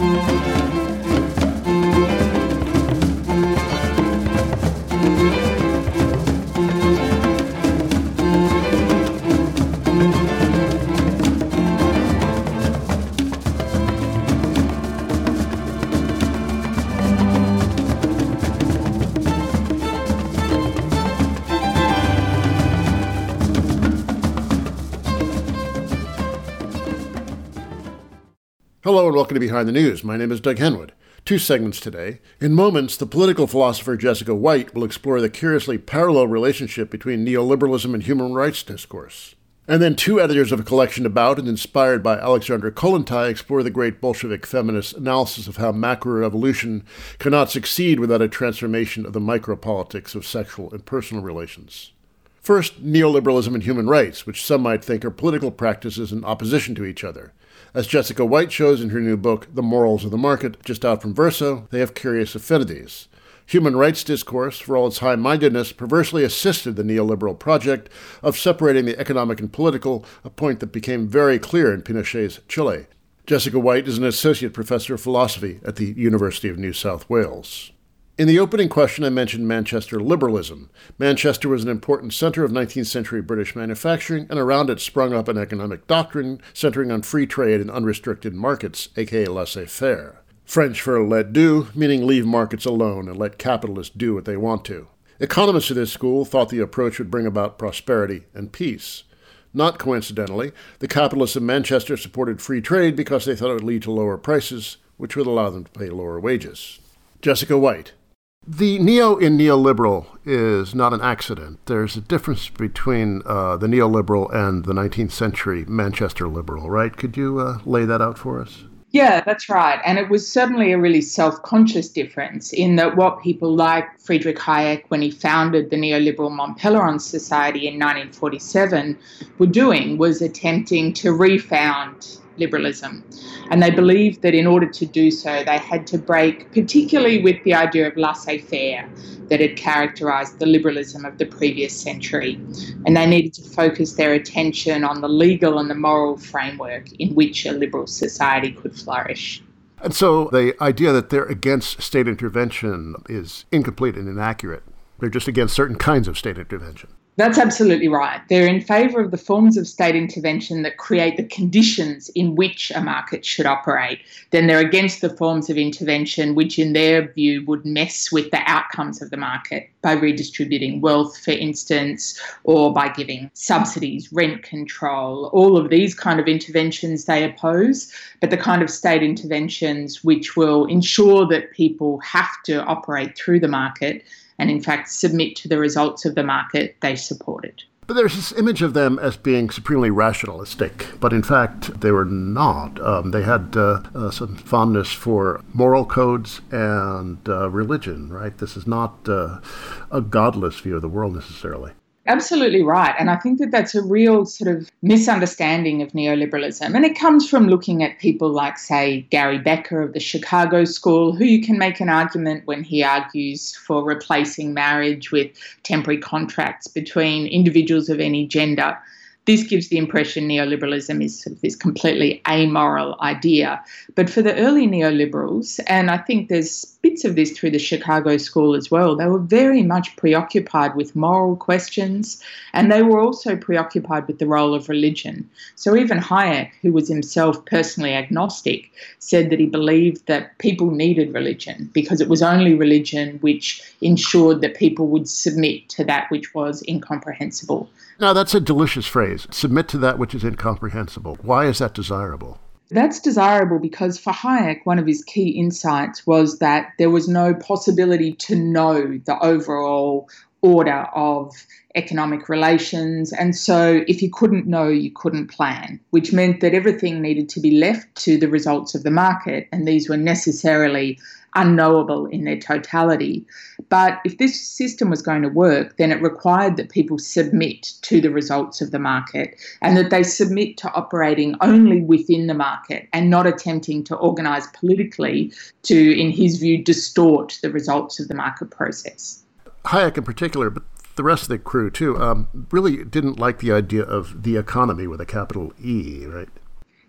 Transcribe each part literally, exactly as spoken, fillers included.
Hello and welcome to Behind the News. My name is Doug Henwood. Two segments today. In moments, the political philosopher Jessica White will explore the curiously parallel relationship between neoliberalism and human rights discourse. And then two editors of a collection about and inspired by Alexandra Kollontai explore the great Bolshevik feminist analysis of how macroevolution cannot succeed without a transformation of the micropolitics of sexual and personal relations. First, neoliberalism and human rights, which some might think are political practices in opposition to each other. As Jessica White shows in her new book, The Morals of the Market, just out from Verso, they have curious affinities. Human rights discourse, for all its high-mindedness, perversely assisted the neoliberal project of separating the economic and political, a point that became very clear in Pinochet's Chile. Jessica White is an associate professor of philosophy at the University of New South Wales. In the opening question, I mentioned Manchester liberalism. Manchester was an important center of nineteenth century British manufacturing, and around it sprung up an economic doctrine centering on free trade and unrestricted markets, aka laissez-faire. French for let do, meaning leave markets alone and let capitalists do what they want to. Economists of this school thought the approach would bring about prosperity and peace. Not coincidentally, the capitalists of Manchester supported free trade because they thought it would lead to lower prices, which would allow them to pay lower wages. Jessica White. The neo in neoliberal is not an accident. There's a difference between uh, the neoliberal and the nineteenth century Manchester liberal, right? Could you uh, lay that out for us? Yeah, that's right. And it was certainly a really self-conscious difference in that what people like Friedrich Hayek, when he founded the neoliberal Mont-Pelerin Society in nineteen forty-seven, were doing was attempting to refound liberalism. And they believed that in order to do so, they had to break, particularly with the idea of laissez-faire that had characterised the liberalism of the previous century. And they needed to focus their attention on the legal and the moral framework in which a liberal society could flourish. And so the idea that they're against state intervention is incomplete and inaccurate. They're just against certain kinds of state intervention. That's absolutely right. They're in favour of the forms of state intervention that create the conditions in which a market should operate. Then they're against the forms of intervention which, in their view, would mess with the outcomes of the market by redistributing wealth, for instance, or by giving subsidies, rent control. All of these kind of interventions they oppose, but the kind of state interventions which will ensure that people have to operate through the market and in fact submit to the results of the market, they supported. But there's this image of them as being supremely rationalistic, but in fact they were not. Um, they had uh, uh, some fondness for moral codes and uh, religion, right? This is not uh, a godless view of the world necessarily. Absolutely right. And I think that that's a real sort of misunderstanding of neoliberalism. And it comes from looking at people like, say, Gary Becker of the Chicago School, who you can make an argument when he argues for replacing marriage with temporary contracts between individuals of any gender. This gives the impression neoliberalism is sort of this completely amoral idea. But for the early neoliberals, and I think there's bits of this through the Chicago School as well, they were very much preoccupied with moral questions, and they were also preoccupied with the role of religion. So even Hayek, who was himself personally agnostic, said that he believed that people needed religion because it was only religion which ensured that people would submit to that which was incomprehensible. Now, that's a delicious phrase, submit to that which is incomprehensible. Why is that desirable? That's desirable because for Hayek, one of his key insights was that there was no possibility to know the overall order of economic relations. And so if you couldn't know, you couldn't plan, which meant that everything needed to be left to the results of the market. And these were necessarily unknowable in their totality. But if this system was going to work, then it required that people submit to the results of the market and that they submit to operating only within the market and not attempting to organise politically to, in his view, distort the results of the market process. Hayek in particular, but the rest of the crew too, um, really didn't like the idea of the economy with a capital E, right?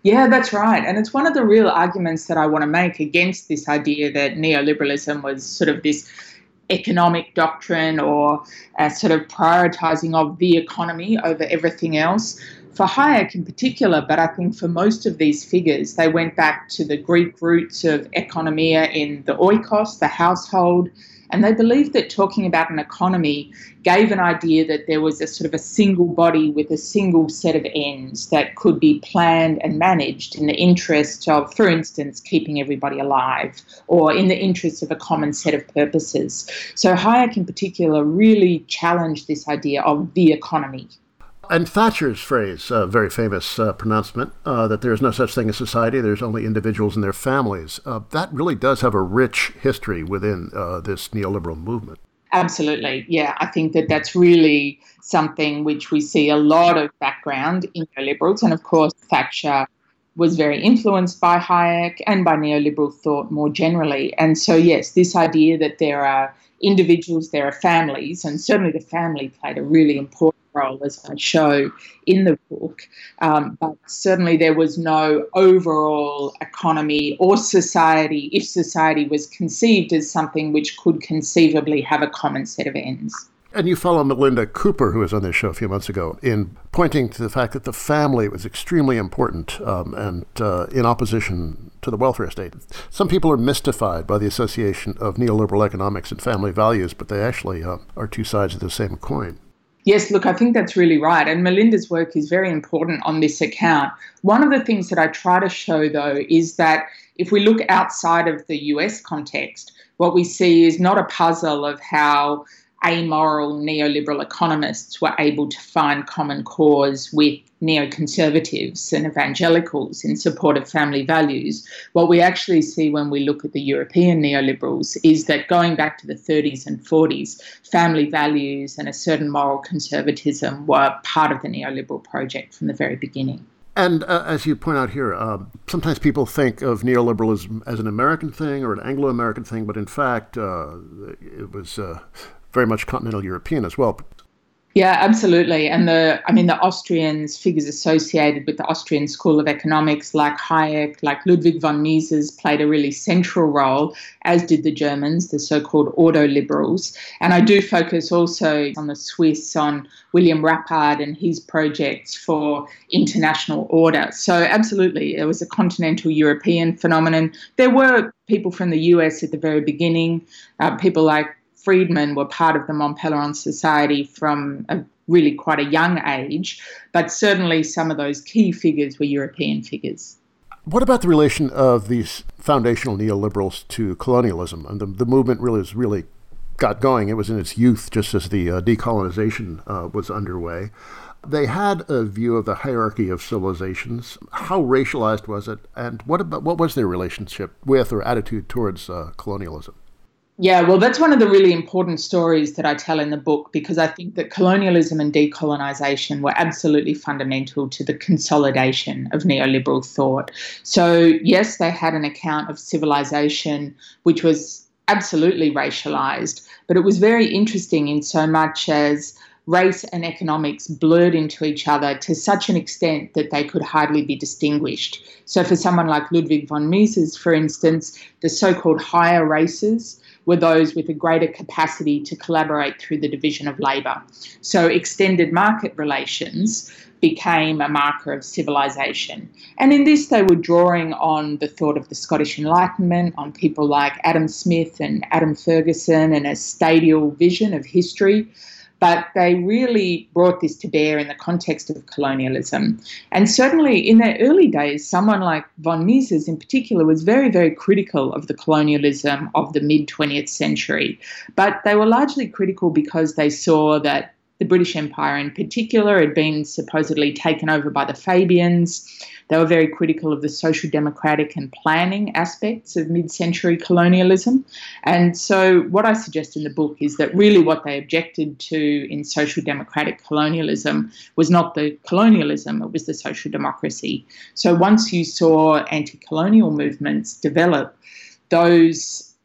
Yeah, that's right. And it's one of the real arguments that I want to make against this idea that neoliberalism was sort of this economic doctrine or a sort of prioritizing of the economy over everything else. For Hayek in particular, but I think for most of these figures, they went back to the Greek roots of economia in the oikos, the household, and they believed that talking about an economy gave an idea that there was a sort of a single body with a single set of ends that could be planned and managed in the interest of, for instance, keeping everybody alive, or in the interest of a common set of purposes. So Hayek in particular really challenged this idea of the economy. And Thatcher's phrase, a very famous uh, pronouncement, uh, that there is no such thing as society, there's only individuals and their families, uh, that really does have a rich history within uh, this neoliberal movement. Absolutely. Yeah, I think that that's really something which we see a lot of background in neoliberals. And of course, Thatcher was very influenced by Hayek and by neoliberal thought more generally. And so, yes, this idea that there are individuals, there are families, and certainly the family played a really important role, as I show in the book. Um, but certainly there was no overall economy or society if society was conceived as something which could conceivably have a common set of ends. And you follow Melinda Cooper, who was on this show a few months ago, in pointing to the fact that the family was extremely important um, and uh, in opposition to the welfare state. Some people are mystified by the association of neoliberal economics and family values, but they actually uh, are two sides of the same coin. Yes, look, I think that's really right. And Melinda's work is very important on this account. One of the things that I try to show, though, is that if we look outside of the U S context, what we see is not a puzzle of how amoral neoliberal economists were able to find common cause with neoconservatives and evangelicals in support of family values. What we actually see when we look at the European neoliberals is that going back to the thirties and forties, family values and a certain moral conservatism were part of the neoliberal project from the very beginning. And uh, as you point out here, uh, sometimes people think of neoliberalism as an American thing or an Anglo-American thing, but in fact, uh, it was uh, very much continental European as well. Yeah, absolutely. And the, I mean, the Austrians, figures associated with the Austrian School of Economics, like Hayek, like Ludwig von Mises, played a really central role, as did the Germans, the so-called ordo-liberals. And I do focus also on the Swiss, on William Rappard and his projects for international order. So absolutely, it was a continental European phenomenon. There were people from the U S at the very beginning, uh, people like Friedman were part of the Mont Pelerin Society from a really quite a young age, but certainly some of those key figures were European figures. What about the relation of these foundational neoliberals to colonialism? And the, the movement really was really got going. It was in its youth just as the uh, decolonization uh, was underway. They had a view of the hierarchy of civilizations. How racialized was it? And what about what was their relationship with or attitude towards uh, colonialism? Yeah, well, that's one of the really important stories that I tell in the book, because I think that colonialism and decolonisation were absolutely fundamental to the consolidation of neoliberal thought. So, yes, they had an account of civilization which was absolutely racialised, but it was very interesting in so much as race and economics blurred into each other to such an extent that they could hardly be distinguished. So for someone like Ludwig von Mises, for instance, the so-called higher races were those with a greater capacity to collaborate through the division of labour. So extended market relations became a marker of civilization. And in this, they were drawing on the thought of the Scottish Enlightenment, on people like Adam Smith and Adam Ferguson, and a stadial vision of history. But they really brought this to bear in the context of colonialism. And certainly in their early days, someone like von Mises in particular was very, very critical of the colonialism of the mid-twentieth century. But they were largely critical because they saw that the British Empire in particular had been supposedly taken over by the Fabians. They were very critical of the social democratic and planning aspects of mid-century colonialism. And so what I suggest in the book is that really what they objected to in social democratic colonialism was not the colonialism, it was the social democracy. So once you saw anti-colonial movements develop, those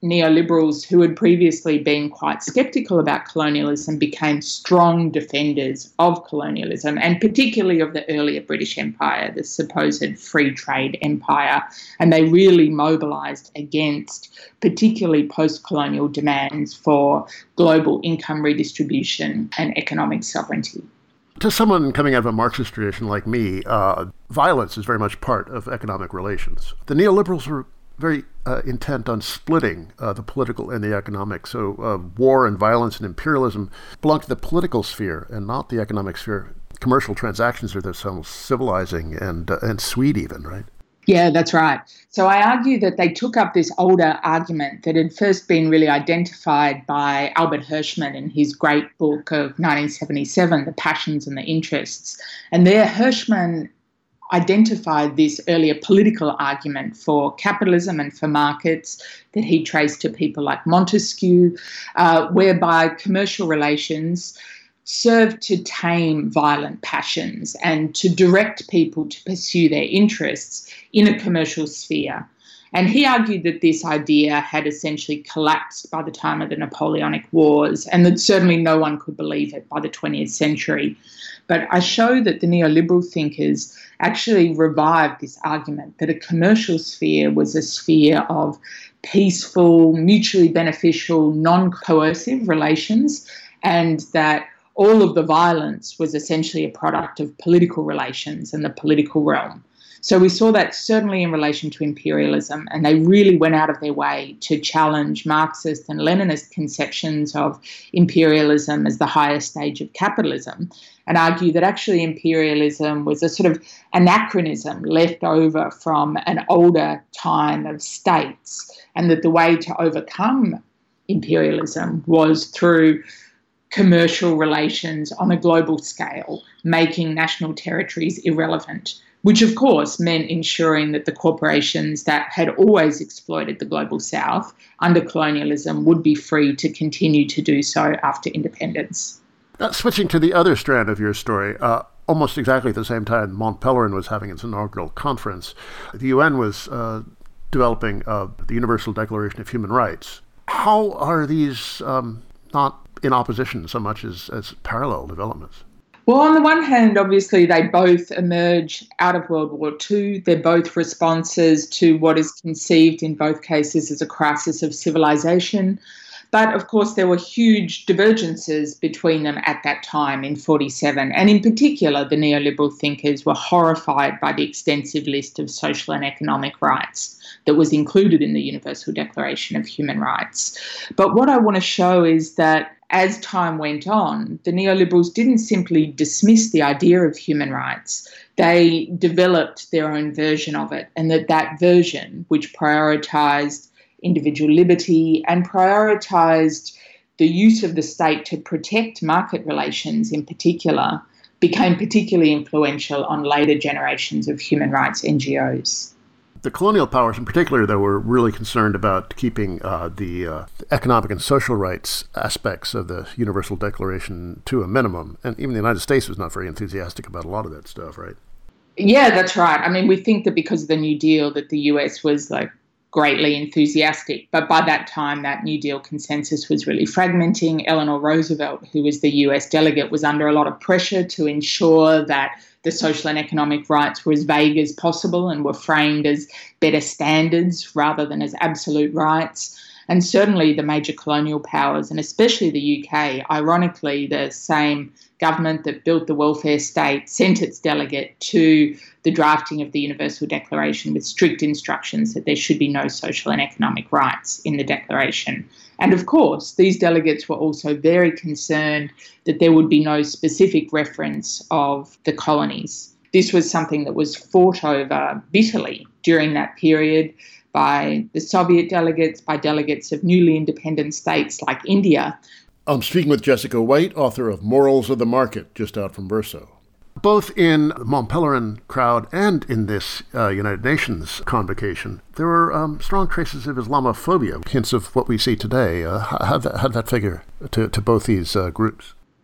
neoliberals who had previously been quite sceptical about colonialism became strong defenders of colonialism, and particularly of the earlier British Empire, the supposed free trade empire. And they really mobilised against particularly post-colonial demands for global income redistribution and economic sovereignty. To someone coming out of a Marxist tradition like me, uh, violence is very much part of economic relations. The neoliberals were very uh, intent on splitting uh, the political and the economic. So uh, war and violence and imperialism belong to the political sphere and not the economic sphere. Commercial transactions are themselves civilizing and uh, and sweet even, right? Yeah, that's right. So I argue that they took up this older argument that had first been really identified by Albert Hirschman in his great book of nineteen seventy-seven, The Passions and the Interests. And there Hirschman identified this earlier political argument for capitalism and for markets that he traced to people like Montesquieu, uh, whereby commercial relations serve to tame violent passions and to direct people to pursue their interests in a commercial sphere. And he argued that this idea had essentially collapsed by the time of the Napoleonic Wars, and that certainly no one could believe it by the twentieth century. But I show that the neoliberal thinkers actually revived this argument that a commercial sphere was a sphere of peaceful, mutually beneficial, non-coercive relations, and that all of the violence was essentially a product of political relations and the political realm. So we saw that certainly in relation to imperialism, and they really went out of their way to challenge Marxist and Leninist conceptions of imperialism as the highest stage of capitalism, and argue that actually imperialism was a sort of anachronism left over from an older time of states, and that the way to overcome imperialism was through commercial relations on a global scale, making national territories irrelevant, which of course meant ensuring that the corporations that had always exploited the global south under colonialism would be free to continue to do so after independence. Uh, switching to the other strand of your story, uh, almost exactly at the same time Mont Pelerin was having its inaugural conference, the U N was uh, developing uh, the Universal Declaration of Human Rights. How are these um, not in opposition so much as, as parallel developments? Well, on the one hand, obviously, they both emerge out of World War Two. They're both responses to what is conceived in both cases as a crisis of civilization. But, of course, there were huge divergences between them at that time in forty-seven. And in particular, the neoliberal thinkers were horrified by the extensive list of social and economic rights that was included in the Universal Declaration of Human Rights. But what I want to show is that as time went on, the neoliberals didn't simply dismiss the idea of human rights. They developed their own version of it, and that that version, which prioritised individual liberty and prioritised the use of the state to protect market relations in particular, became particularly influential on later generations of human rights N G Os. The colonial powers in particular, though, were really concerned about keeping uh, the uh, economic and social rights aspects of the Universal Declaration to a minimum. And even the United States was not very enthusiastic about a lot of that stuff, right? Yeah, that's right. I mean, we think that because of the New Deal that the U S was like greatly enthusiastic. But by that time, that New Deal consensus was really fragmenting. Eleanor Roosevelt, who was the U S delegate, was under a lot of pressure to ensure that the social and economic rights were as vague as possible and were framed as better standards rather than as absolute rights. And certainly the major colonial powers, and especially the U K, ironically, the same government that built the welfare state sent its delegate to the drafting of the Universal Declaration with strict instructions that there should be no social and economic rights in the Declaration. And of course, these delegates were also very concerned that there would be no specific reference of the colonies. This was something that was fought over bitterly during that period by the Soviet delegates, by delegates of newly independent states like India. I'm speaking with Jessica White, author of Morals of the Market, just out from Verso. Both in the Mont Pelerin crowd and in this uh, United Nations convocation, there were um, strong traces of Islamophobia, hints of what we see today. Uh, how did that, how'd that figure to, to both these uh, groups?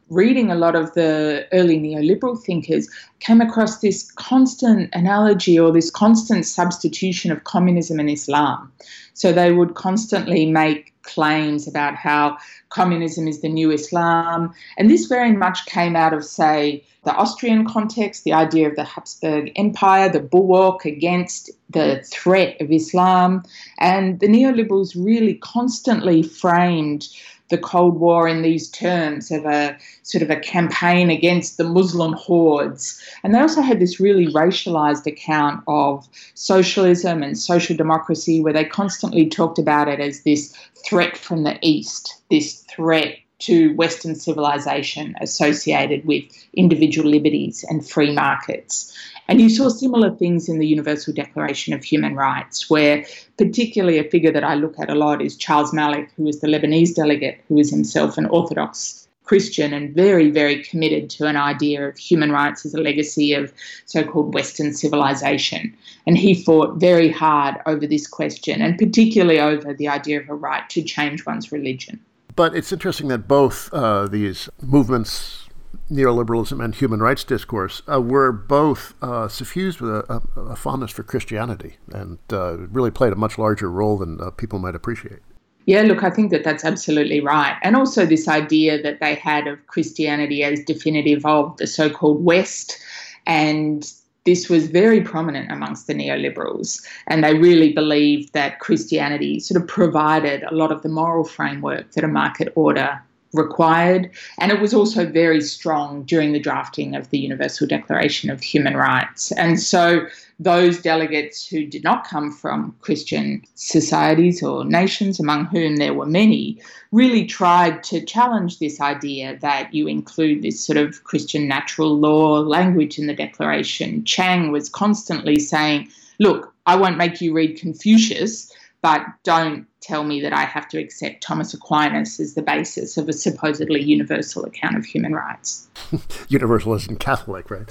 reading a lot of the early neoliberal thinkers, came across this constant analogy or this constant substitution of communism and Islam. So they would constantly make claims about how communism is the new Islam. And this very much came out of, say, the Austrian context, the idea of the Habsburg Empire, the bulwark against the threat of Islam. And the neoliberals really constantly framed the Cold War in these terms of a sort of a campaign against the Muslim hordes. And they also had this really racialized account of socialism and social democracy, where they constantly talked about it as this threat from the East, this threat to Western civilization associated with individual liberties and free markets. And you saw similar things in the Universal Declaration of Human Rights, where particularly a figure that I look at a lot is Charles Malik, who was the Lebanese delegate, who is himself an Orthodox Christian and very, very committed to an idea of human rights as a legacy of so-called Western civilization. And he fought very hard over this question, and particularly over the idea of a right to change one's religion. But it's interesting that both uh, these movements, neoliberalism and human rights discourse, uh, were both uh, suffused with a, a, a fondness for Christianity, and uh, really played a much larger role than uh, people might appreciate. Yeah, look, I think that that's absolutely right. And also this idea that they had of Christianity as definitive of the so-called West, and this was very prominent amongst the neoliberals, and they really believed that Christianity sort of provided a lot of the moral framework that a market order required. And it was also very strong during the drafting of the Universal Declaration of Human Rights. And so those delegates who did not come from Christian societies or nations, among whom there were many, really tried to challenge this idea that you include this sort of Christian natural law language in the Declaration. Chang was constantly saying, look, I won't make you read Confucius, but don't tell me that I have to accept Thomas Aquinas as the basis of a supposedly universal account of human rights. Universalism Catholic, right?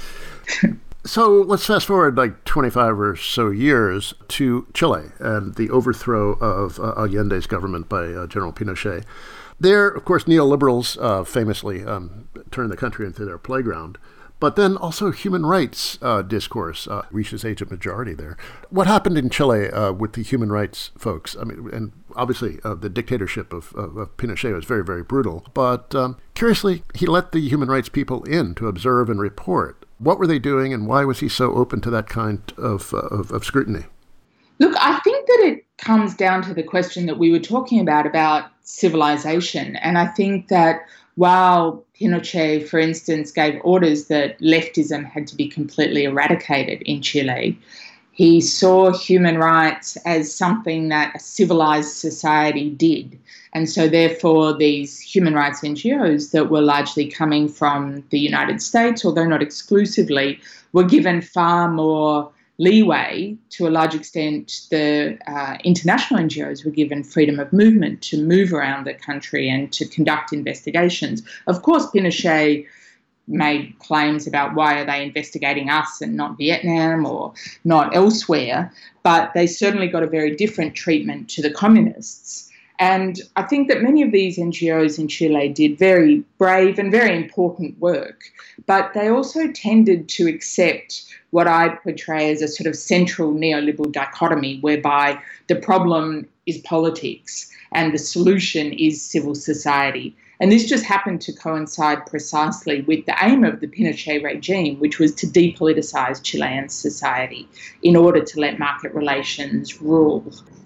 So let's fast forward like twenty-five or so years to Chile and the overthrow of uh, Allende's government by uh, General Pinochet. There, of course, neoliberals uh, famously um, turned the country into their playground. But then also human rights uh, discourse uh, reaches age of majority there. What happened in Chile uh, with the human rights folks? I mean, and obviously uh, the dictatorship of, of, of Pinochet was very, very brutal. But um, curiously, he let the human rights people in to observe and report. What were they doing, and why was he so open to that kind of, uh, of, of scrutiny? Look, I think that it comes down to the question that we were talking about, about civilization. And I think that while Pinochet, for instance, gave orders that leftism had to be completely eradicated in Chile, he saw human rights as something that a civilized society did. And so therefore these human rights N G Os that were largely coming from the United States, although not exclusively, were given far more leeway. To a large extent, the uh, international N G Os were given freedom of movement to move around the country and to conduct investigations. Of course, Pinochet made claims about why are they investigating us and not Vietnam or not elsewhere, but they certainly got a very different treatment to the communists. And I think that many of these N G Os in Chile did very brave and very important work, but they also tended to accept what I portray as a sort of central neoliberal dichotomy, whereby the problem is politics and the solution is civil society. And this just happened to coincide precisely with the aim of the Pinochet regime, which was to depoliticize Chilean society in order to let market relations rule.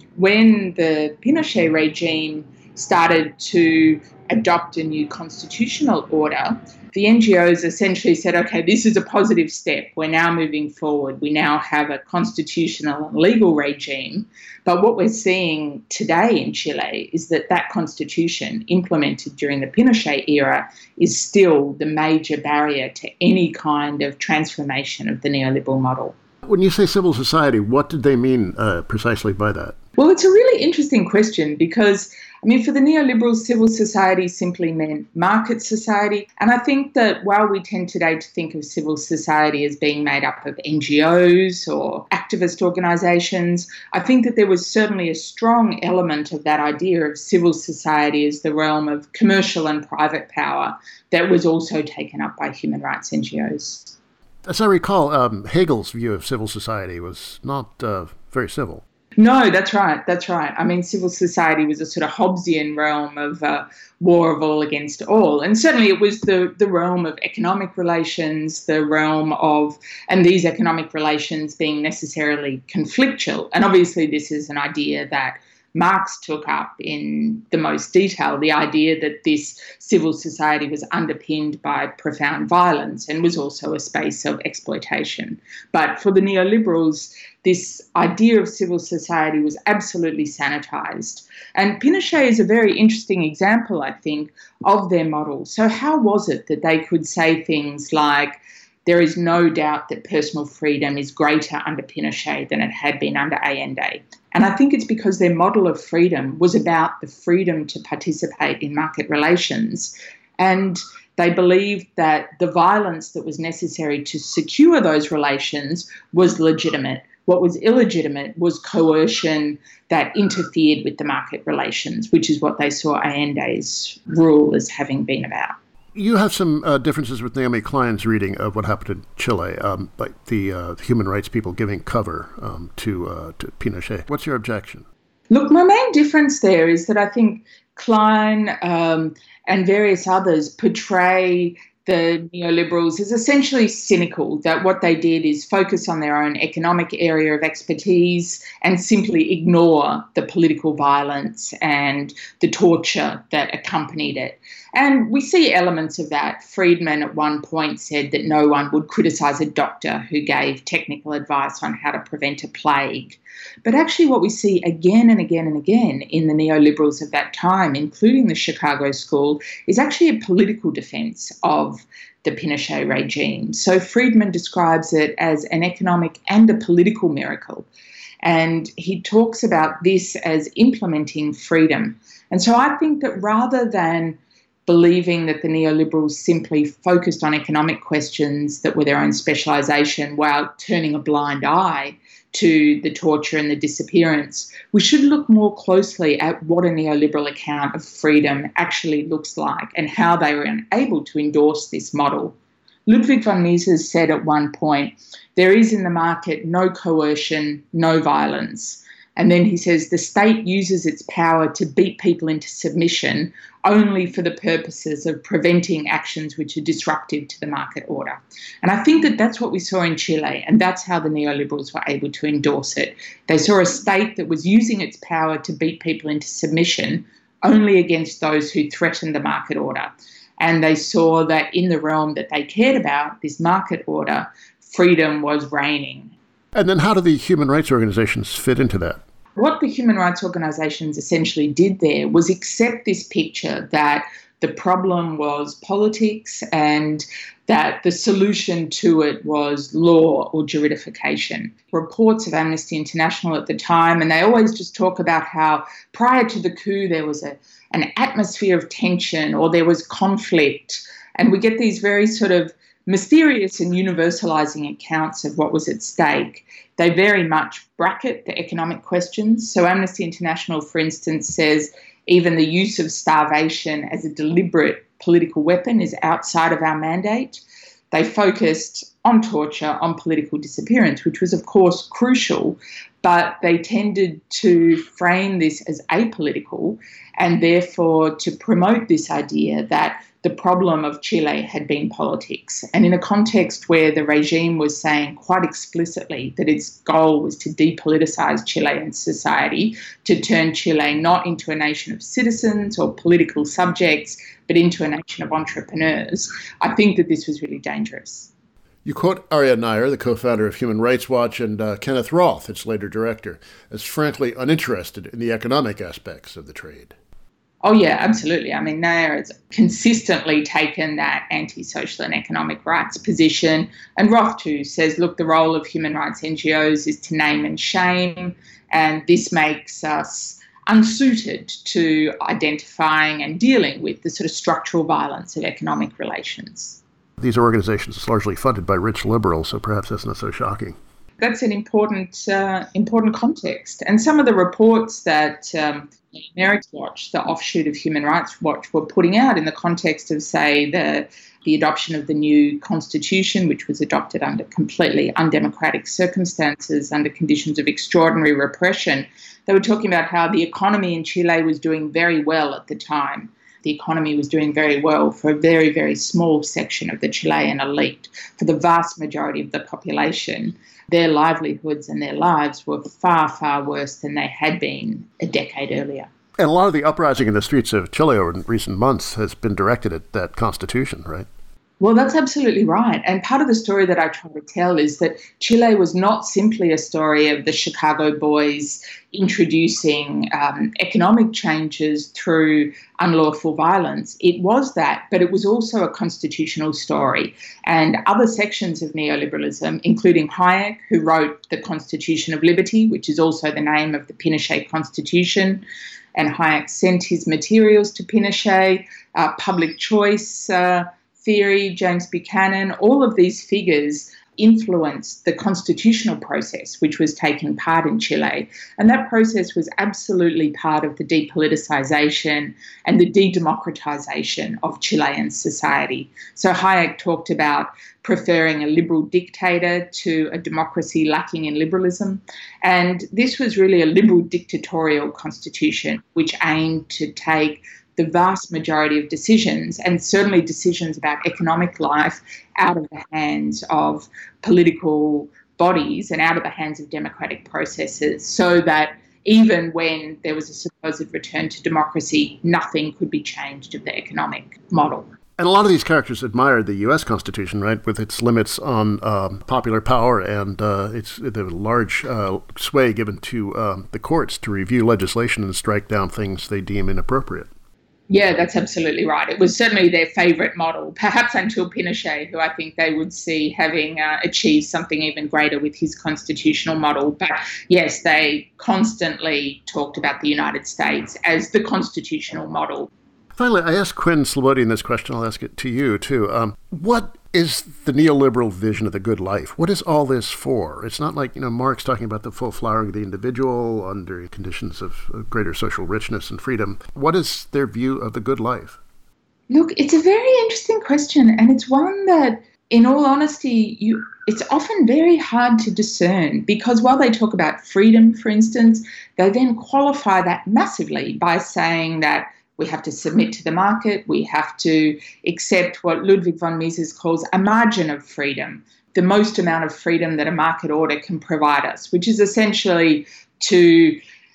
When the Pinochet regime started to adopt a new constitutional order, the N G Os essentially said, okay, this is a positive step. We're now moving forward. We now have a constitutional and legal regime. But what we're seeing today in Chile is that that constitution implemented during the Pinochet era is still the major barrier to any kind of transformation of the neoliberal model. When you say civil society, what did they mean uh, precisely by that? Well, it's a really interesting question because, I mean, for the neoliberals, civil society simply meant market society. And I think that while we tend today to think of civil society as being made up of N G Os or activist organisations, I think that there was certainly a strong element of that idea of civil society as the realm of commercial and private power that was also taken up by human rights N G Os. As I recall, um, Hegel's view of civil society was not uh, very civil. No, that's right. That's right. I mean, civil society was a sort of Hobbesian realm of uh, war of all against all. And certainly it was the, the realm of economic relations, the realm of, and these economic relations being necessarily conflictual. And obviously this is an idea that Marx took up in the most detail, the idea that this civil society was underpinned by profound violence and was also a space of exploitation. But for the neoliberals, this idea of civil society was absolutely sanitised. And Pinochet is a very interesting example, I think, of their model. So how was it that they could say things like, there is no doubt that personal freedom is greater under Pinochet than it had been under Allende? And I think it's because their model of freedom was about the freedom to participate in market relations. And they believed that the violence that was necessary to secure those relations was legitimate. What was illegitimate was coercion that interfered with the market relations, which is what they saw Allende's rule as having been about. You have some uh, differences with Naomi Klein's reading of what happened in Chile, um, like the uh, human rights people giving cover um, to, uh, to Pinochet. What's your objection? Look, my main difference there is that I think Klein um, and various others portray the neoliberals as essentially cynical, that what they did is focus on their own economic area of expertise and simply ignore the political violence and the torture that accompanied it. And we see elements of that. Friedman at one point said that no one would criticise a doctor who gave technical advice on how to prevent a plague. But actually what we see again and again and again in the neoliberals of that time, including the Chicago School, is actually a political defence of the Pinochet regime. So Friedman describes it as an economic and a political miracle. And he talks about this as implementing freedom. And so I think that rather than believing that the neoliberals simply focused on economic questions that were their own specialisation while turning a blind eye to the torture and the disappearance, we should look more closely at what a neoliberal account of freedom actually looks like and how they were able to endorse this model. Ludwig von Mises said at one point, there is in the market no coercion, no violence. And then he says the state uses its power to beat people into submission only for the purposes of preventing actions which are disruptive to the market order. And I think that that's what we saw in Chile, and that's how the neoliberals were able to endorse it. They saw a state that was using its power to beat people into submission only against those who threatened the market order. And they saw that in the realm that they cared about, this market order, freedom was reigning. And then how do the human rights organizations fit into that? What the human rights organisations essentially did there was accept this picture that the problem was politics and that the solution to it was law or juridification. Reports of Amnesty International at the time, and they always just talk about how prior to the coup there was a, an atmosphere of tension or there was conflict. And we get these very sort of mysterious and universalising accounts of what was at stake. They very much bracket the economic questions. So Amnesty International, for instance, says even the use of starvation as a deliberate political weapon is outside of our mandate. They focused on torture, on political disappearance, which was, of course, crucial, but they tended to frame this as apolitical and therefore to promote this idea that the problem of Chile had been politics. And in a context where the regime was saying quite explicitly that its goal was to depoliticise Chilean society, to turn Chile not into a nation of citizens or political subjects, but into a nation of entrepreneurs, I think that this was really dangerous. You quote Arya Nair, the co-founder of Human Rights Watch, and uh, Kenneth Roth, its later director, as frankly uninterested in the economic aspects of the trade. Oh, yeah, absolutely. I mean, Nair has consistently taken that anti-social and economic rights position. And Roth, too, says, look, the role of human rights N G Os is to name and shame, and this makes us unsuited to identifying and dealing with the sort of structural violence of economic relations. These are organizations largely funded by rich liberals, so perhaps that's not so shocking. That's an important uh, important context. And some of the reports that um, America Watch, the offshoot of Human Rights Watch, were putting out in the context of, say, the the adoption of the new constitution, which was adopted under completely undemocratic circumstances, under conditions of extraordinary repression, they were talking about how the economy in Chile was doing very well at the time. The economy was doing very well for a very, very small section of the Chilean elite. For the vast majority of the population, their livelihoods and their lives were far, far worse than they had been a decade earlier. And a lot of the uprising in the streets of Chile over recent months has been directed at that constitution, right? Well, that's absolutely right. And part of the story that I try to tell is that Chile was not simply a story of the Chicago boys introducing um, economic changes through unlawful violence. It was that, but it was also a constitutional story. And other sections of neoliberalism, including Hayek, who wrote the Constitution of Liberty, which is also the name of the Pinochet Constitution, and Hayek sent his materials to Pinochet, uh, public choice uh, theory, James Buchanan, all of these figures influenced the constitutional process which was taking part in Chile. And that process was absolutely part of the depoliticization and the de-democratization of Chilean society. So Hayek talked about preferring a liberal dictator to a democracy lacking in liberalism. And this was really a liberal dictatorial constitution which aimed to take the vast majority of decisions, and certainly decisions about economic life, out of the hands of political bodies and out of the hands of democratic processes, so that even when there was a supposed return to democracy, nothing could be changed of the economic model. And a lot of these characters admired the U S Constitution, right, with its limits on um, popular power and uh, its the large uh, sway given to um, the courts to review legislation and strike down things they deem inappropriate. Yeah, that's absolutely right. It was certainly their favourite model, perhaps until Pinochet, who I think they would see having uh, achieved something even greater with his constitutional model. But yes, they constantly talked about the United States as the constitutional model. Finally, I asked Quinn Slobodian this question. I'll ask it to you, too. Um, what is the neoliberal vision of the good life? What is all this for? It's not like, you know, Marx talking about the full flowering of the individual under conditions of greater social richness and freedom. What is their view of the good life? Look, it's a very interesting question, and it's one that, in all honesty, you it's often very hard to discern, because while they talk about freedom, for instance, they then qualify that massively by saying that we have to submit to the market, we have to accept what Ludwig von Mises calls a margin of freedom, the most amount of freedom that a market order can provide us, which is essentially to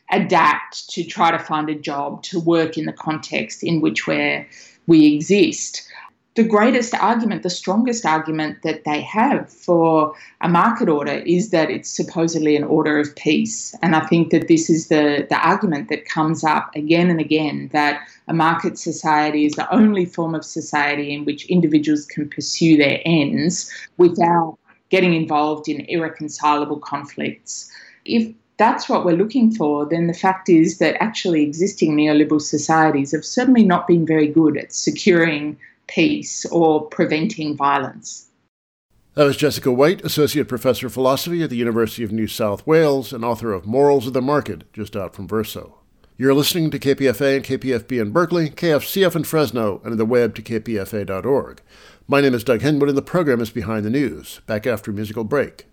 adapt, to try to find a job, to work in the context in which we're, we exist. The greatest argument, the strongest argument that they have for a market order is that it's supposedly an order of peace. And I think that this is the, the argument that comes up again and again, that a market society is the only form of society in which individuals can pursue their ends without getting involved in irreconcilable conflicts. If that's what we're looking for, then the fact is that actually existing neoliberal societies have certainly not been very good at securing peace or preventing violence. That was Jessica White, Associate Professor of Philosophy at the University of New South Wales and author of Morals of the Market, just out from Verso. You're listening to K P F A and K P F B in Berkeley, K F C F in Fresno, and on the web to k p f a dot org. My name is Doug Henwood, and the program is Behind the News. Back after a musical break.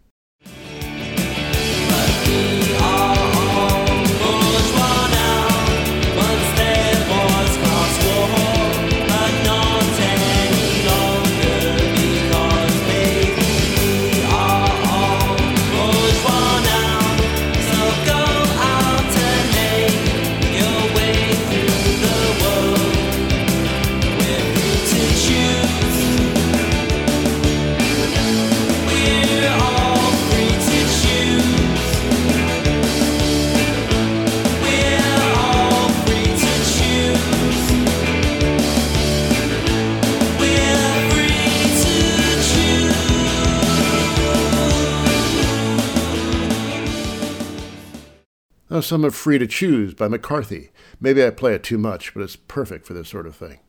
We're all Oh, some of Free to Choose by McCarthy. Maybe I play it too much, but it's perfect for this sort of thing.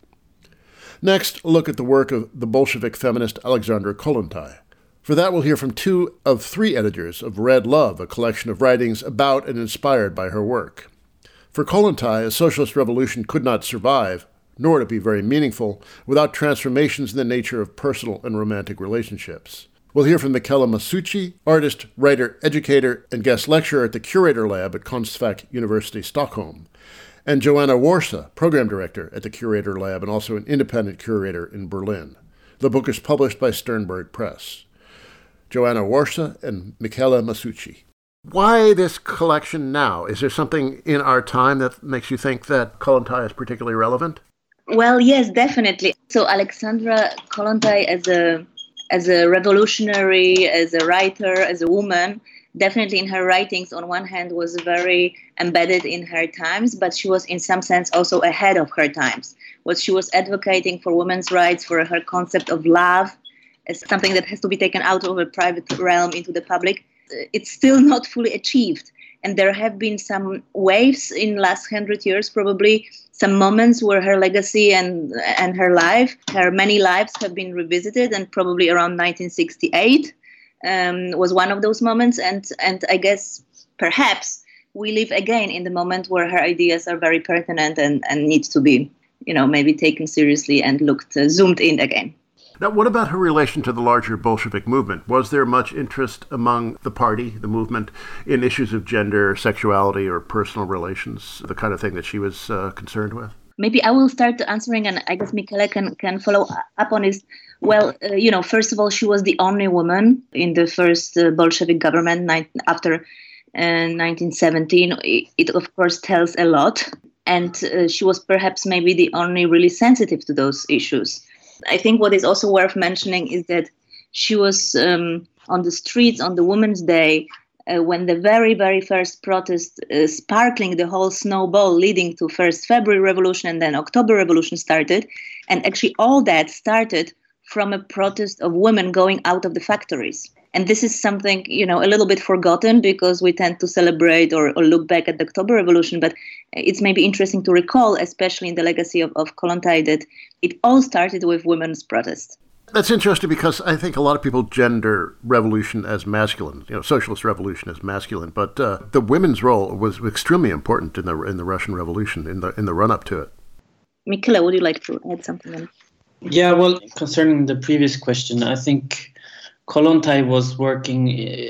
Next, a look at the work of the Bolshevik feminist Alexandra Kollontai. For that, we'll hear from two of three editors of Red Love, a collection of writings about and inspired by her work. For Kollontai, a socialist revolution could not survive, nor to be very meaningful, without transformations in the nature of personal and romantic relationships. We'll hear from Michela Masucci, artist, writer, educator, and guest lecturer at the Curator Lab at Konstfack University, Stockholm, and Joanna Warsa, program director at the Curator Lab and also an independent curator in Berlin. The book is published by Sternberg Press. Joanna Warsa and Michela Masucci. Why this collection now? Is there something in our time that makes you think that Kollontai is particularly relevant? Well, yes, definitely. So Alexandra Kollontai as a as a revolutionary, as a writer, as a woman, definitely in her writings, on one hand, was very embedded in her times, but she was in some sense also ahead of her times. What she was advocating for women's rights, for her concept of love, as something that has to be taken out of a private realm into the public, it's still not fully achieved. And there have been some waves in the last hundred years, probably some moments where her legacy and and her life, her many lives have been revisited, and probably around nineteen sixty-eight um, was one of those moments. And, and I guess perhaps we live again in the moment where her ideas are very pertinent and, and need to be, you know, maybe taken seriously and looked, uh, zoomed in again. Now, what about her relation to the larger Bolshevik movement? Was there much interest among the party, the movement, in issues of gender, sexuality, or personal relations, the kind of thing that she was uh, concerned with? Maybe I will start answering, and I guess Michela can, can follow up on this. Well, uh, you know, first of all, she was the only woman in the first uh, Bolshevik government ni- after uh, nineteen seventeen. It, it, of course, tells a lot. And uh, she was perhaps maybe the only really sensitive to those issues. I think what is also worth mentioning is that she was um, on the streets on the Women's Day uh, when the very, very first protest uh, sparkling the whole snowball leading to first February Revolution and then October Revolution started. And actually all that started from a protest of women going out of the factories. And this is something, you know, a little bit forgotten because we tend to celebrate or, or look back at the October Revolution. But it's maybe interesting to recall, especially in the legacy of, of Kollontai, that it all started with women's protests. That's interesting because I think a lot of people gender revolution as masculine, you know, socialist revolution as masculine. But uh, the women's role was extremely important in the in the Russian Revolution, in the in the run-up to it. Michela, would you like to add something in? Yeah, well, concerning the previous question, I think Kollontai was working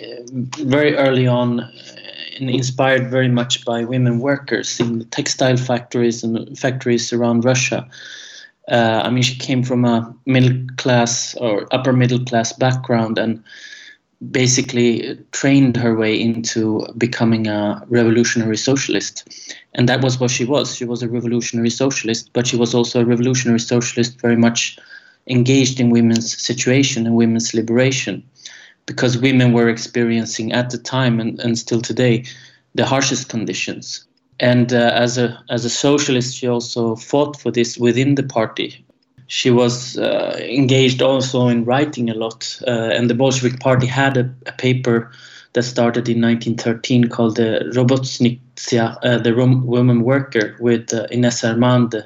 uh, very early on uh, and inspired very much by women workers in the textile factories and factories around Russia. Uh, I mean, she came from a middle class or upper middle class background and basically trained her way into becoming a revolutionary socialist. And that was what she was. She was a revolutionary socialist, but she was also a revolutionary socialist very much engaged in women's situation and women's liberation, because women were experiencing at the time and, and still today the harshest conditions. And uh, as a as a socialist, she also fought for this within the party. She was uh, engaged also in writing a lot, uh, and the Bolshevik Party had a, a paper that started in nineteen thirteen called the Robotnitsia, uh, the Rom- Woman Worker, with uh, Ines Armand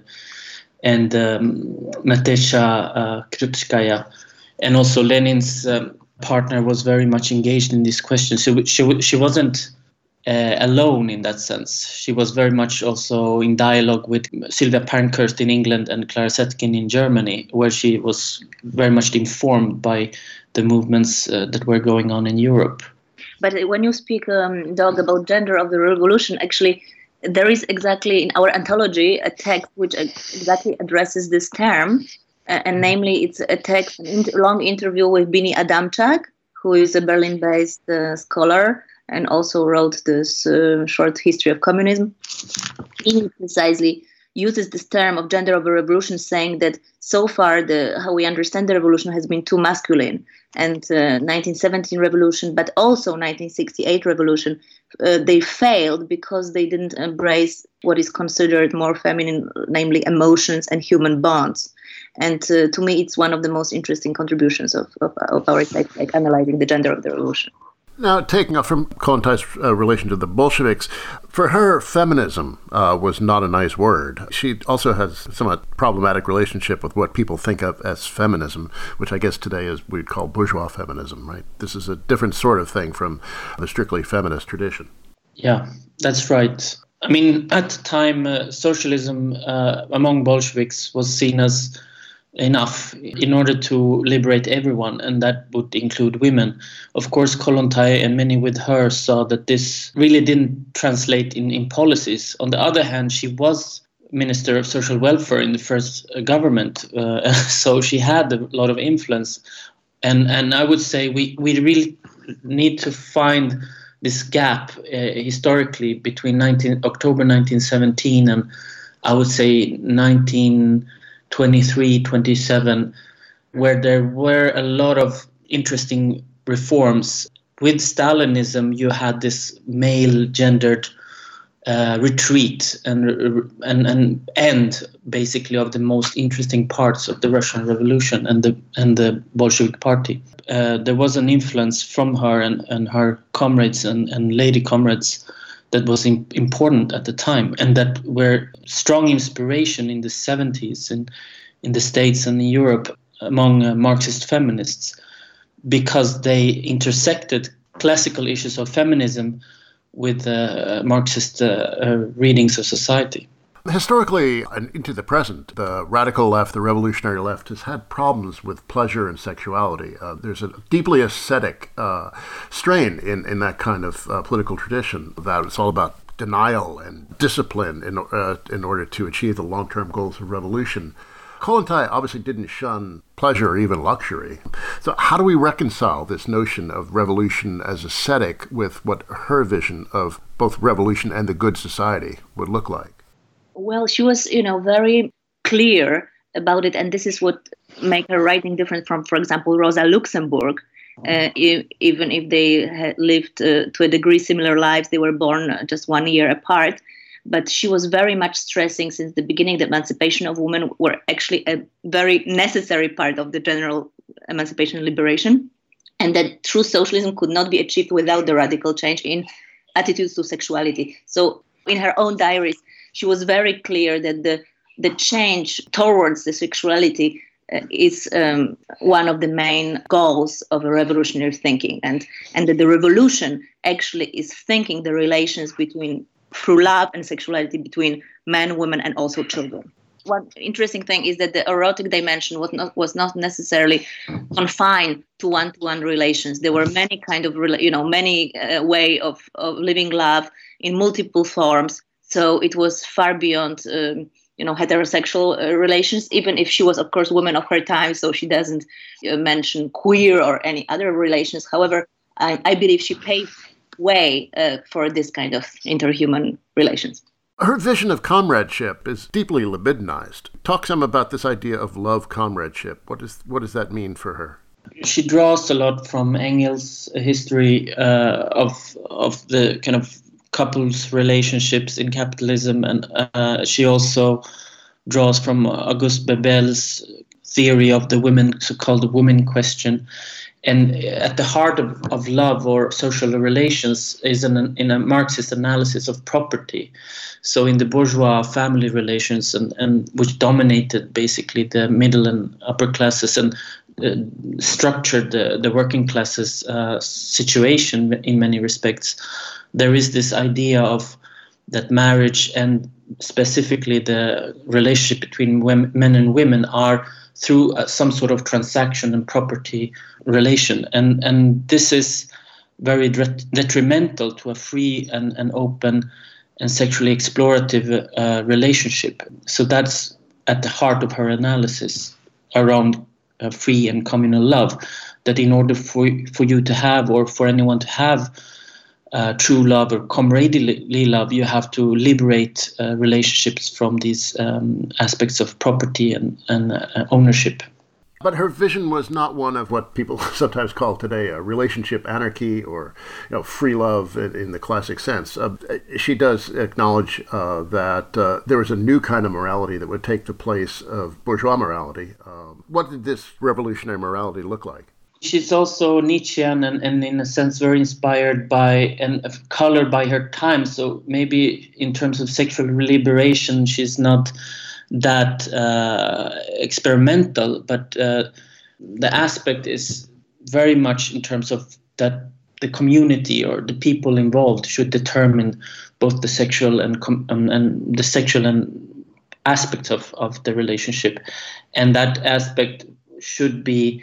and um, Natesha uh, Krupskaya. And also Lenin's um, partner was very much engaged in this question. So she, she wasn't uh, alone in that sense. She was very much also in dialogue with Sylvia Pankhurst in England and Clara Zetkin in Germany, where she was very much informed by the movements uh, that were going on in Europe. But when you speak, um, Doug, about gender of the revolution, actually, there is exactly in our anthology a text which exactly addresses this term, uh, and namely it's a text, an inter- long interview with Bini Adamczak, who is a Berlin-based uh, scholar and also wrote this uh, short history of communism. Bini precisely uses this term of gender of a revolution, saying that so far the how we understand the revolution has been too masculine, and uh, nineteen seventeen revolution, but also nineteen sixty-eight revolution, uh, they failed because they didn't embrace what is considered more feminine, namely emotions and human bonds. And uh, to me, it's one of the most interesting contributions of, of, of our text, like analyzing the gender of the revolution. Now, taking off from Kollontai's uh, relation to the Bolsheviks, for her, feminism uh, was not a nice word. She also has a somewhat problematic relationship with what people think of as feminism, which I guess today is we'd call bourgeois feminism, right? This is a different sort of thing from the strictly feminist tradition. Yeah, that's right. I mean, at the time, uh, socialism uh, among Bolsheviks was seen as enough in order to liberate everyone, and that would include women. Of course, Kollontai and many with her saw that this really didn't translate in, in policies. On the other hand, she was Minister of Social Welfare in the first uh, government, uh, so she had a lot of influence. And and I would say we, we really need to find this gap uh, historically between nineteen, October nineteen seventeen and I would say nineteen twenty-three, twenty-seven, where there were a lot of interesting reforms. With Stalinism, you had this male-gendered uh, retreat and, and and end, basically, of the most interesting parts of the Russian Revolution and the and the Bolshevik Party. Uh, there was an influence from her and, and her comrades and, and lady comrades that was in, important at the time, and that were strong inspiration in the seventies in, in the States and in Europe among uh, Marxist feminists, because they intersected classical issues of feminism with uh, Marxist uh, uh, readings of society. Historically, and into the present, the radical left, the revolutionary left, has had problems with pleasure and sexuality. Uh, there's a deeply ascetic uh, strain in, in that kind of uh, political tradition, that it's all about denial and discipline in, uh, in order to achieve the long-term goals of revolution. Kollontai obviously didn't shun pleasure or even luxury. So how do we reconcile this notion of revolution as ascetic with what her vision of both revolution and the good society would look like? Well, she was, you know, very clear about it, and this is what makes her writing different from, for example, Rosa Luxemburg. Uh, if, even if they had lived uh, to a degree similar lives, they were born just one year apart. But she was very much stressing since the beginning that emancipation of women were actually a very necessary part of the general emancipation and liberation, and that true socialism could not be achieved without the radical change in attitudes to sexuality. So in her own diaries, she was very clear that the the change towards the sexuality uh, is um, one of the main goals of a revolutionary thinking, and, and that the revolution actually is thinking the relations between, through love and sexuality, between men, women, and also children. One interesting thing is that the erotic dimension was not was not necessarily confined to one-to-one relations. There were many kind of, you know, many uh, way of, of living love in multiple forms. So it was far beyond, um, you know, heterosexual uh, relations, even if she was, of course, woman of her time. So she doesn't uh, mention queer or any other relations. However, I, I believe she paved way uh, for this kind of interhuman relations. Her vision of comradeship is deeply libidinized. Talk some about this idea of love comradeship. What is what does that mean for her? She draws a lot from Engels' history uh, of of the kind of couples' relationships in capitalism, and uh, she also draws from Auguste Bebel's theory of the women, so-called women question. And at the heart of, of love or social relations is an, in a Marxist analysis of property. So in the bourgeois family relations, and, and which dominated basically the middle and upper classes and uh, structured the, the working classes uh, situation in many respects, there is this idea of that marriage and specifically the relationship between women, men and women are through uh, some sort of transaction and property relation. And, and this is very dret- detrimental to a free and, and open and sexually explorative uh, relationship. So that's at the heart of her analysis around uh, free and communal love, that in order for, for you to have, or for anyone to have, Uh, true love or comradely love, you have to liberate uh, relationships from these um, aspects of property and, and uh, ownership. But her vision was not one of what people sometimes call today a relationship anarchy, or, you know, free love in, in the classic sense. Uh, she does acknowledge uh, that uh, there was a new kind of morality that would take the place of bourgeois morality. Um, what did this revolutionary morality look like? She's also Nietzschean and, and in a sense very inspired by and colored by her time. So maybe in terms of sexual liberation, she's not that uh, experimental, but uh, the aspect is very much in terms of that the community or the people involved should determine both the sexual and com- um, and the sexual and aspects of, of the relationship, and that aspect should be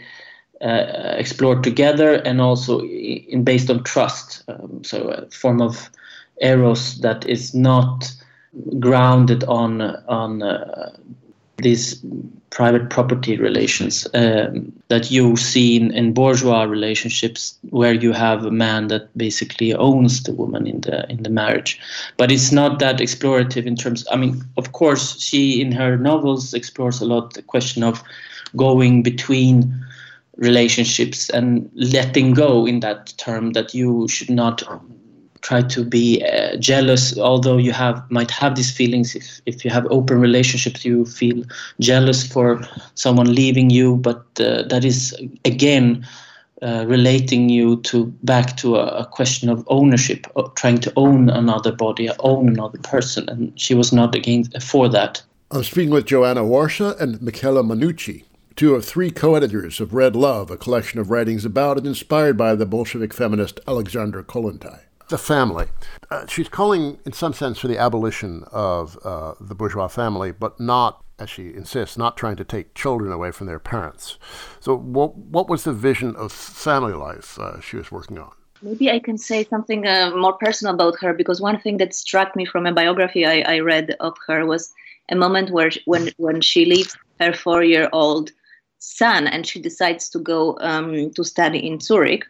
uh, explored together and also in based on trust. Um, so a form of eros that is not grounded on on uh, these private property relations um, that you see in, in bourgeois relationships, where you have a man that basically owns the woman in the in the marriage. But it's not that explorative in terms. I mean, of course, she in her novels explores a lot the question of going between relationships and letting go, in that term that you should not try to be uh, jealous, although you have might have these feelings. If, if you have open relationships, you feel jealous for someone leaving you, but uh, that is, again, uh, relating you to back to a, a question of ownership, of trying to own another body, own another person, and she was not against for that. I'm speaking with Joanna Warsha and Michela Manucci, two of three co-editors of Red Love, a collection of writings about and inspired by the Bolshevik feminist Alexandra Kollontai. The family. Uh, she's calling, in some sense, for the abolition of uh, the bourgeois family, but not, as she insists, not trying to take children away from their parents. So what, what was the vision of family life uh, she was working on? Maybe I can say something uh, more personal about her, because one thing that struck me from a biography I, I read of her was a moment where she, when, when she leaves her four-year-old son and she decides to go um, to study in Zurich.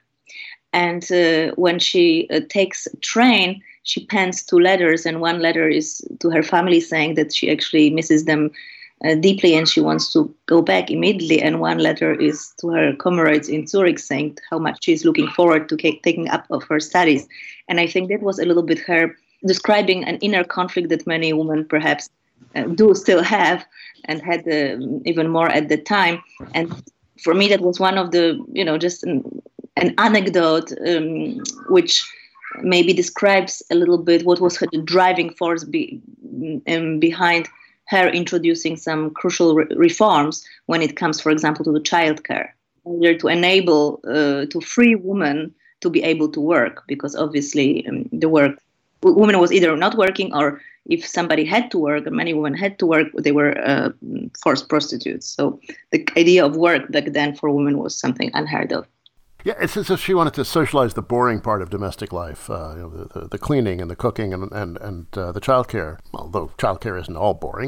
And uh, when she uh, takes a train, she pens two letters, and one letter is to her family saying that she actually misses them uh, deeply and she wants to go back immediately. And one letter is to her comrades in Zurich saying how much she's looking forward to k- taking up of her studies. And I think that was a little bit her describing an inner conflict that many women perhaps uh, do still have and had uh, even more at the time. And for me, that was one of the, you know, just an, an anecdote um, which maybe describes a little bit what was her driving force be, um, behind her introducing some crucial re- reforms when it comes, for example, to the childcare, in order to enable, uh, to free women to be able to work, because obviously um, the work, women was either not working, or if somebody had to work, and many women had to work, they were uh, forced prostitutes. So the idea of work back then for women was something unheard of. Yeah, it's as if she wanted to socialize the boring part of domestic life, uh, you know, the, the, the cleaning and the cooking and and, and uh, the childcare, although childcare isn't all boring,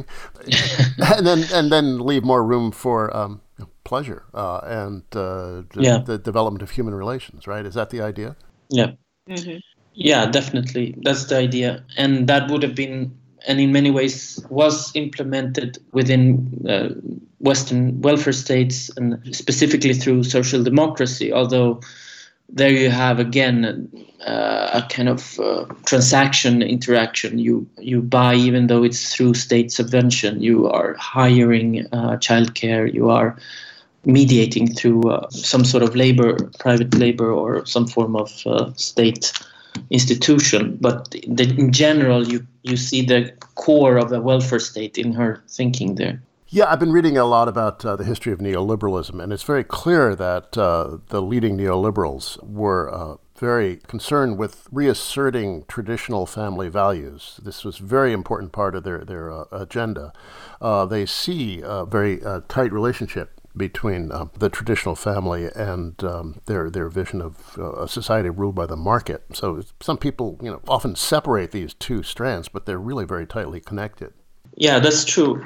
and then and then leave more room for um, pleasure uh, and uh, the, yeah. the development of human relations, right? Is that the idea? Yeah. Mm-hmm. Yeah, definitely. That's the idea. And that would have been, and in many ways was implemented within uh, Western welfare states, and specifically through social democracy, although there you have, again, uh, a kind of uh, transaction interaction. You you buy, even though it's through state subvention, you are hiring uh, childcare, you are mediating through uh, some sort of labor, private labor, or some form of uh, state institution. But the, in general, you, you see the core of a welfare state in her thinking there. Yeah, I've been reading a lot about uh, the history of neoliberalism, and it's very clear that uh, the leading neoliberals were uh, very concerned with reasserting traditional family values. This was a very important part of their, their uh, agenda. Uh, they see a very uh, tight relationship between uh, the traditional family and um, their their vision of uh, a society ruled by the market. So some people, you know, often separate these two strands, but they're really very tightly connected. Yeah, that's true.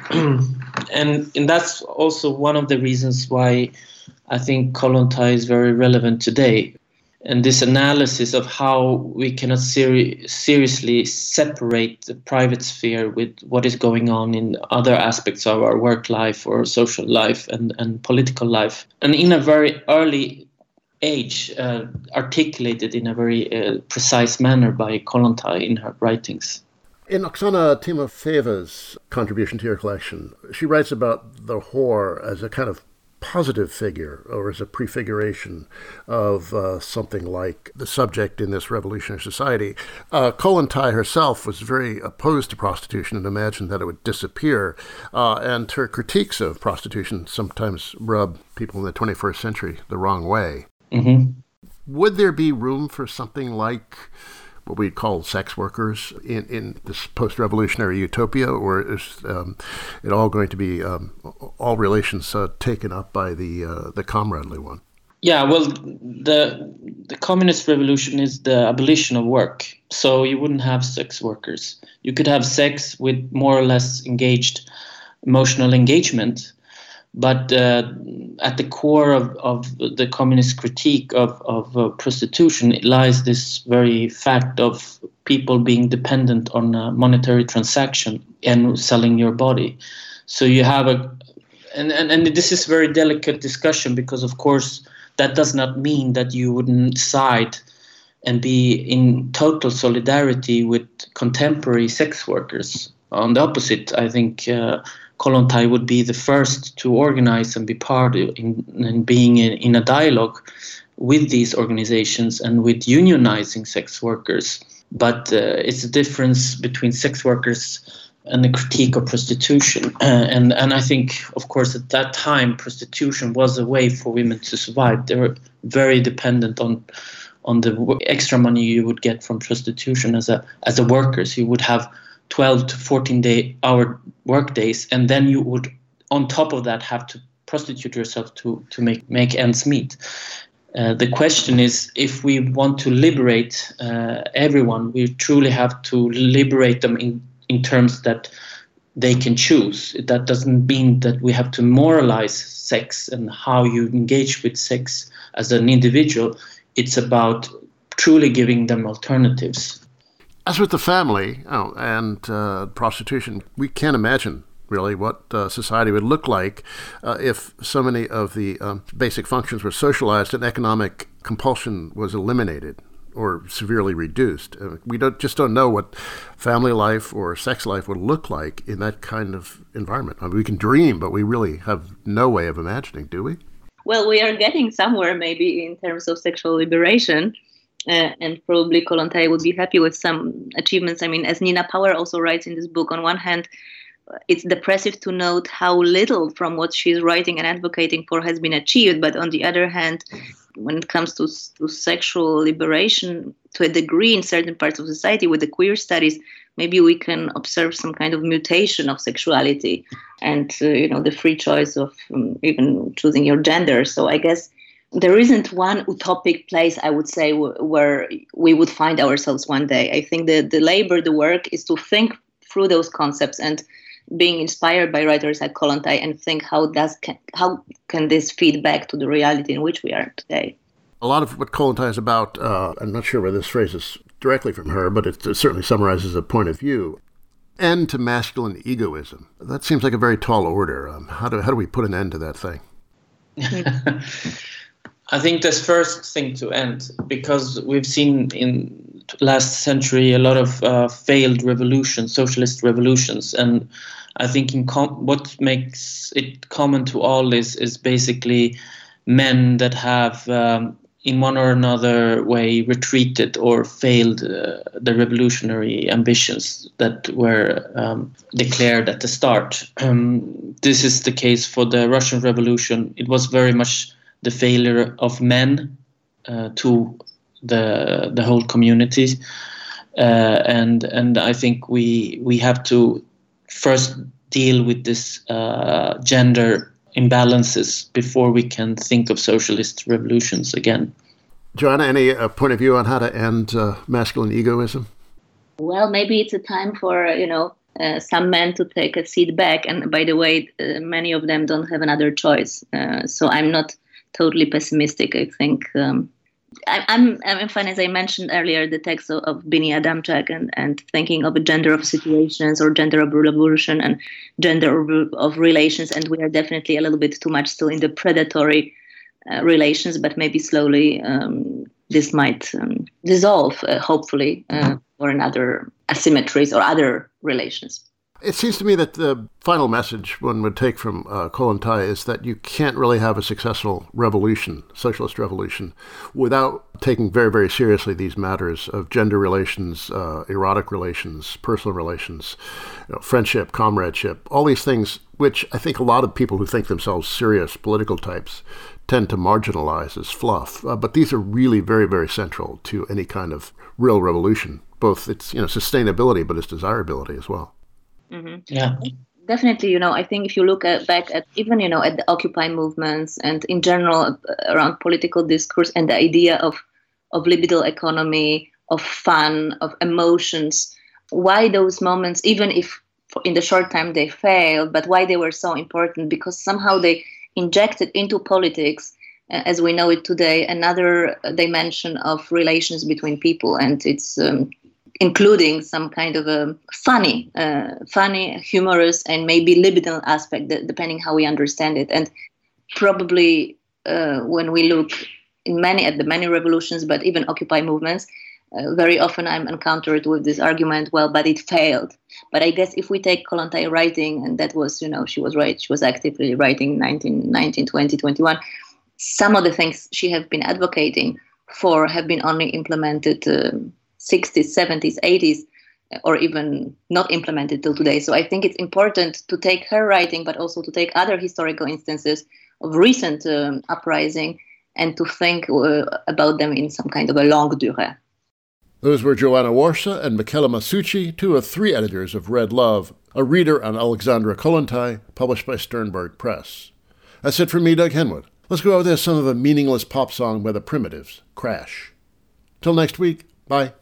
and and that's also one of the reasons why I think Kollontai is very relevant today. And this analysis of how we cannot seri- seriously separate the private sphere with what is going on in other aspects of our work life or social life and, and political life. And in a very early age, uh, articulated in a very uh, precise manner by Kollontai in her writings. In Oksana Timofeyeva's contribution to your collection, she writes about the whore as a kind of positive figure or as a prefiguration of uh, something like the subject in this revolutionary society. Uh, Kollontai herself was very opposed to prostitution and imagined that it would disappear. Uh, and her critiques of prostitution sometimes rub people in the twenty-first century the wrong way. Mm-hmm. Would there be room for something like what we call sex workers in, in this post-revolutionary utopia, or is um, it all going to be um, all relations uh, taken up by the uh, the comradely one? Yeah, well, the the communist revolution is the abolition of work, so you wouldn't have sex workers. You could have sex with more or less engaged emotional engagement, but uh, at the core of, of the communist critique of, of uh, prostitution it lies this very fact of people being dependent on a monetary transaction and selling your body. So you have a, and, and, and this is a very delicate discussion because, of course, that does not mean that you wouldn't side and be in total solidarity with contemporary sex workers. On the opposite, I think uh, Kollontai would be the first to organize and be part in, in being in, in a dialogue with these organizations and with unionizing sex workers. But uh, it's a difference between sex workers and the critique of prostitution. Uh, and, and I think, of course, at that time, prostitution was a way for women to survive. They were very dependent on on the extra money you would get from prostitution as a as a workers. You would have twelve to fourteen day hour work days, and then you would on top of that have to prostitute yourself to to make make ends meet. Uh, the question is, if we want to liberate uh, everyone, we truly have to liberate them in, in terms that they can choose. That doesn't mean that we have to moralize sex and how you engage with sex as an individual. It's about truly giving them alternatives. As with the family oh, and uh, prostitution, we can't imagine really what uh, society would look like uh, if so many of the um, basic functions were socialized and economic compulsion was eliminated or severely reduced. Uh, we don't just don't know what family life or sex life would look like in that kind of environment. I mean, we can dream, but we really have no way of imagining, do we? Well, we are getting somewhere maybe in terms of sexual liberation. Uh, and probably Kollontai would be happy with some achievements. I mean, as Nina Power also writes in this book, on one hand, it's depressive to note how little from what she's writing and advocating for has been achieved. But on the other hand, when it comes to, to sexual liberation, to a degree in certain parts of society with the queer studies, maybe we can observe some kind of mutation of sexuality and, uh, you know, the free choice of um, even choosing your gender. So I guess there isn't one utopic place, I would say, w- where we would find ourselves one day. I think the, the labor, the work is to think through those concepts and being inspired by writers like Kollontai and think how does can, how can this feed back to the reality in which we are today. A lot of what Kollontai is about, uh, I'm not sure whether this phrase is directly from her, but it, it certainly summarizes a point of view. End to masculine egoism. That seems like a very tall order. Um, how do how do we put an end to that thing? I think that's first thing to end, because we've seen in last century a lot of uh, failed revolutions, socialist revolutions, and I think in com- what makes it common to all this is basically men that have, um, in one or another way, retreated or failed uh, the revolutionary ambitions that were um, declared at the start. Um, this is the case for the Russian Revolution. It was very much the failure of men uh, to the the whole community, uh, and and I think we we have to first deal with this uh, gender imbalances before we can think of socialist revolutions again. Joanna, any uh, point of view on how to end uh, masculine egoism? Well, maybe it's a time for you know uh, some men to take a seat back, and by the way, uh, many of them don't have another choice. Uh, so I'm not totally pessimistic. I think um, I, I'm I'm fine, as I mentioned earlier, the text of, of Bini Adamczak and, and thinking of a gender of situations or gender of revolution and gender of, of relations, and we are definitely a little bit too much still in the predatory uh, relations, but maybe slowly um, this might um, dissolve, uh, hopefully, uh, or in other asymmetries or other relations. It seems to me that the final message one would take from uh, Kollontai is that you can't really have a successful revolution, socialist revolution, without taking very, very seriously these matters of gender relations, uh, erotic relations, personal relations, you know, friendship, comradeship, all these things, which I think a lot of people who think themselves serious political types tend to marginalize as fluff. Uh, but these are really very, very central to any kind of real revolution, both its, you know, sustainability, but its desirability as well. Mm-hmm. Yeah, definitely. You know, I think if you look at, back at even, you know, at the Occupy movements and in general uh, around political discourse and the idea of, of libidinal economy, of fun, of emotions, why those moments, even if in the short time they failed, but why they were so important, because somehow they injected into politics, uh, as we know it today, another dimension of relations between people. And it's um, including some kind of a funny, uh, funny, humorous, and maybe libidinal aspect, depending how we understand it. And probably uh, when we look in many at the many revolutions, but even Occupy movements, uh, very often I'm encountered with this argument, well, but it failed. But I guess if we take Kollontai writing, and that was, you know, she was right, she was actively writing nineteen, nineteen, twenty, twenty-one, some of the things she has been advocating for have been only implemented um, sixties, seventies, eighties, or even not implemented till today. So I think it's important to take her writing, but also to take other historical instances of recent um, uprising and to think uh, about them in some kind of a longue durée. Those were Joanna Warsa and Michela Masucci, two of three editors of Red Love, a reader on Alexandra Kollontai, published by Sternberg Press. That's it from me, Doug Henwood. Let's go out with this, some of a meaningless pop song by the Primitives, Crash. Till next week, bye.